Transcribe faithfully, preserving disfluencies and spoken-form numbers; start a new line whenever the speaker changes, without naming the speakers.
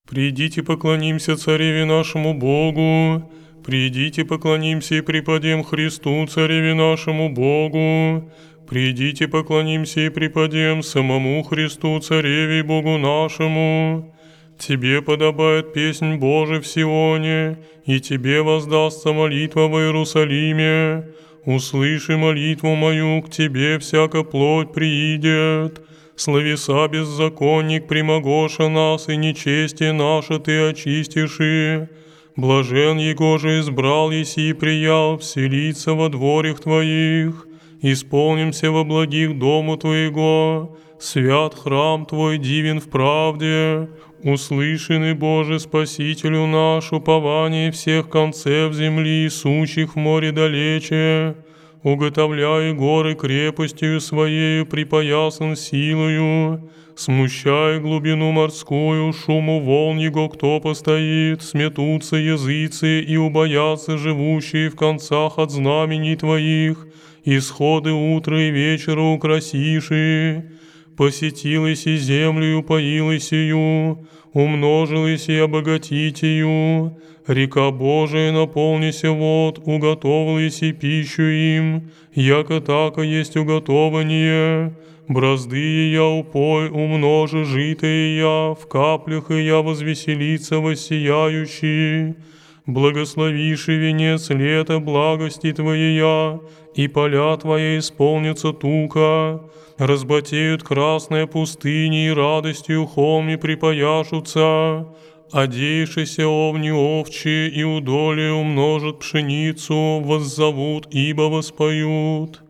Придите, поклонимся Цареве нашему Богу, придите, поклонимся и преподем Христу, Цареве нашему Богу, придите, поклонимся и преподем самому Христу, Цареве и Богу нашему. Тебе подобает песнь Божия в Сионе, и Тебе воздастся молитва в Иерусалиме. Услыши молитву мою, к Тебе всяка плоть приидет. Словеса беззаконник примогоша нас, и нечестие наше Ты очистишь. Блажен его же избрал еси и приял вселиться во дворях Твоих. Исполнимся во благих дому Твоего, свят храм Твой дивен в правде. Услышанный Боже Спасителю наш, упование всех концев земли, сущих в море далече, уготовляя горы крепостью Своею, припоясан силою, смущая глубину морскую, шуму волн его кто постоит, сметутся языцы и убоятся живущие в концах от знамений Твоих, исходы утра и вечера украсиши. Посетилась и землю, и упоилась ее, умножилась и обогатить ее. Река Божия наполнися вод, уготовилась и пищу им, яко тако есть уготование. Бразды я упой, умножи житое я, в каплях и я возвеселится воссияющий. Благословиши венец лета благости Твоя, и поля Твои исполнятся тука. Разбатеют красные пустыни, и радостью холми припояшутся. Одеявшиеся овни овчи и удоле умножат пшеницу, воззовут, ибо воспоют.